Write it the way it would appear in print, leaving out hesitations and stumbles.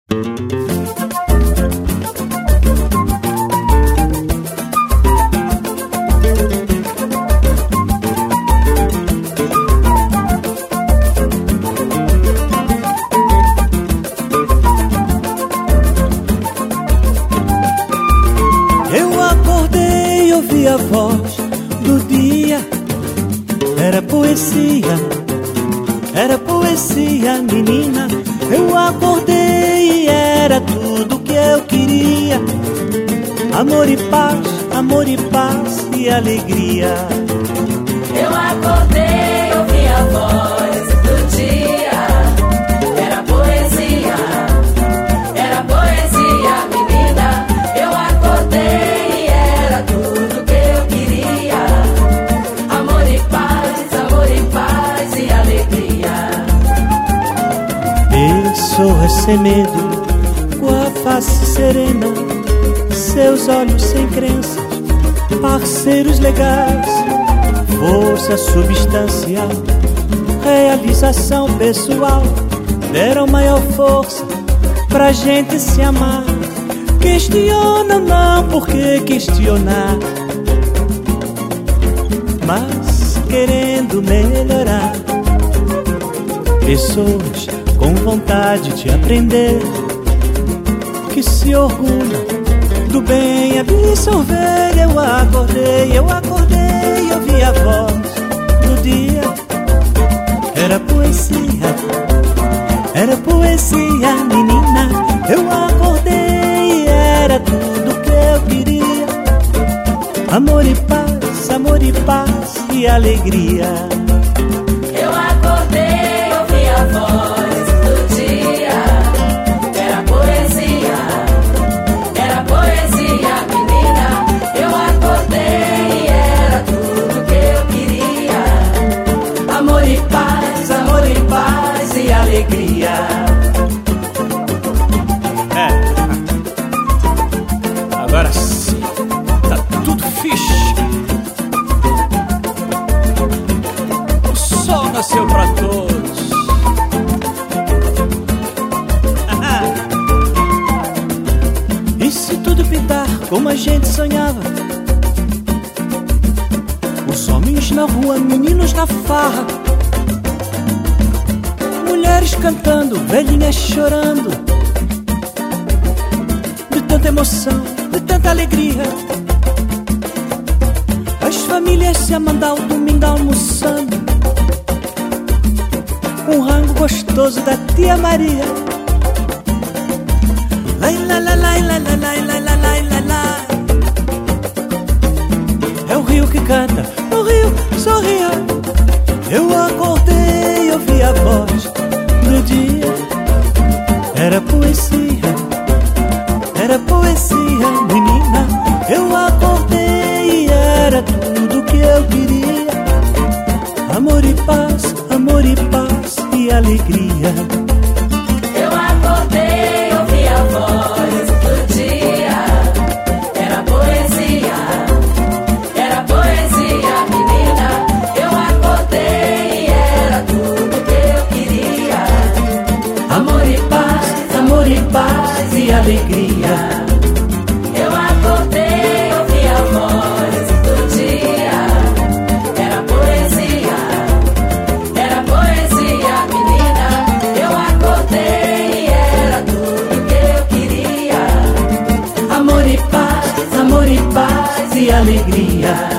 Eu acordei e ouvi a voz do dia. Era poesia, menina. Eu acordei e era tudo que eu queria. Amor e paz e alegria. Eu acordei, ouvi a voz do dia. Era poesia, menina. Eu acordei e era tudo que eu queria. Amor e paz e alegria. Pessoas sem medo, com a face serena, seus olhos sem crenças, parceiros legais, força substancial, realização pessoal, deram maior força pra gente se amar. Questiona não, por que questionar? Mas querendo melhorar, pessoas com vontade de aprender, que se orgulham do bem absorver. Eu acordei e ouvi a voz do dia. Era poesia, menina. Eu acordei e era tudo que eu queria. Amor e paz e alegria. Eu acordei, ouvi a voz do dia. Era poesia, menina. Eu acordei e era tudo que eu queria. Amor e paz e alegria. Agora sim, tá tudo fixe. O sol nasceu pra todos. E se tudo pintar como a gente sonhava? Os homens na rua, meninos na farra, mulheres cantando, velhinhas chorando, de tanta emoção, de tanta alegria. As famílias se amando ao domingo almoçando, um rango gostoso da tia Maria. Lai, lai, lai, lai, lai, lai, lai, lai, lai, lai, lai. É o rio que canta, o rio sorria. Eu acordei e ouvi a voz do dia. Era poesia, menina. Eu acordei e era tudo que eu queria. Amor e paz e alegria. Eu acordei, ouvi a voz do dia. Era poesia, menina. Eu acordei e era tudo que eu queria. Amor e paz e alegria. Eu acordei, ouvi a voz do dia. Era poesia, menina. Eu acordei e era tudo que eu queria. Amor e paz e alegria.